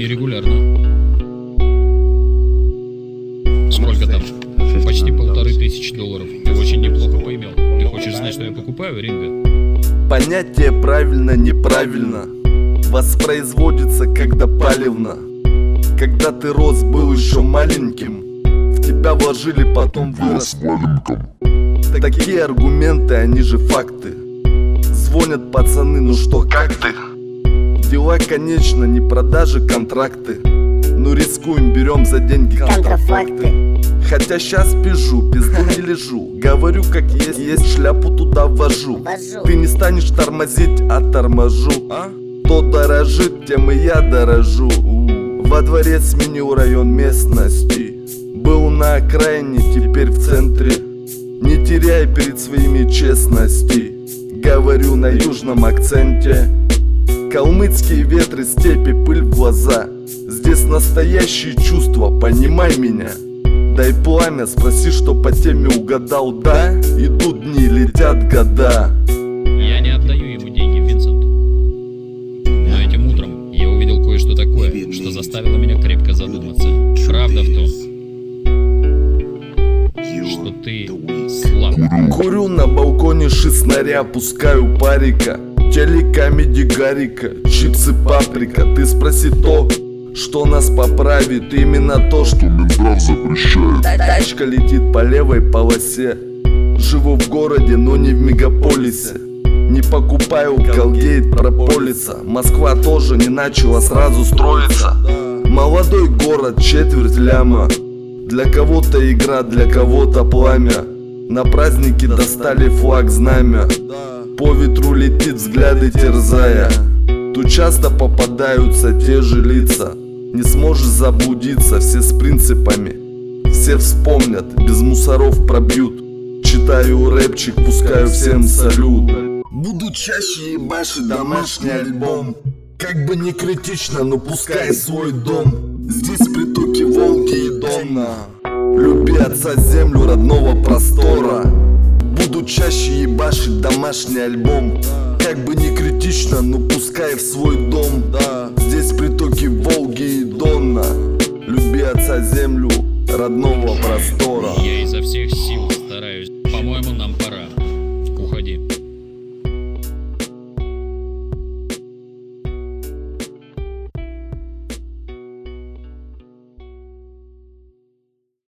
регулярно. Сколько там? Почти $1500. Ты очень неплохо поимел. Ты хочешь знать, что я покупаю, Ринго? Понятие правильно-неправильно воспроизводится, когда палевно. Когда ты рос, был еще маленьким, в тебя вложили, потом вырос маленьким. Такие аргументы, они же факты. Звонят пацаны, ну что, как ты? Дела, конечно, не продажи, контракты. Ну рискуем, берем за деньги контрафакты. Хотя щас пижу, пизду не лежу. Говорю как есть, шляпу туда ввожу. Ты не станешь тормозить, а торможу. Кто дорожит, тем и я дорожу. Во дворе сменил район местности. Был на окраине, теперь в центре. Не теряй перед своими честности. Говорю на южном акценте. Калмыцкие ветры, степи, пыль в глаза. Здесь настоящие чувства, понимай меня. Дай пламя, спроси, что по теме угадал, да? Идут дни, летят года. Я не отдаю ему деньги, Винсент. Но этим утром я увидел кое-что такое, что заставило меня крепко задуматься. Правда в том, что ты слаб. Курю на балконе шестнаря, пускаю парика. Телекамеди Гарика, чипсы паприка. Ты спроси то, что нас поправит, именно то, что Минздрав запрещает. Тачка летит по левой полосе. Живу в городе, но не в мегаполисе. Не покупаю Колгейт, прополиса. Москва тоже не начала сразу строиться. Молодой город, четверть ляма. Для кого-то игра, для кого-то пламя. На празднике достали флаг, знамя. По ветру летит, взгляды терзая. Тут часто попадаются те же лица. Не сможешь заблудиться, все с принципами. Все вспомнят, без мусоров пробьют. Читаю рэпчик, пускаю всем салют. Буду чаще ебашить домашний альбом. Как бы не критично, но пускай свой дом. Здесь притоки Волги и Дона. Люби отца землю родного простора. Буду чаще ебашить домашний альбом. Как бы не критично, но пускай в свой дом. Здесь притоки Волги и Дона. Люби отца землю родного простора. Я изо всех сил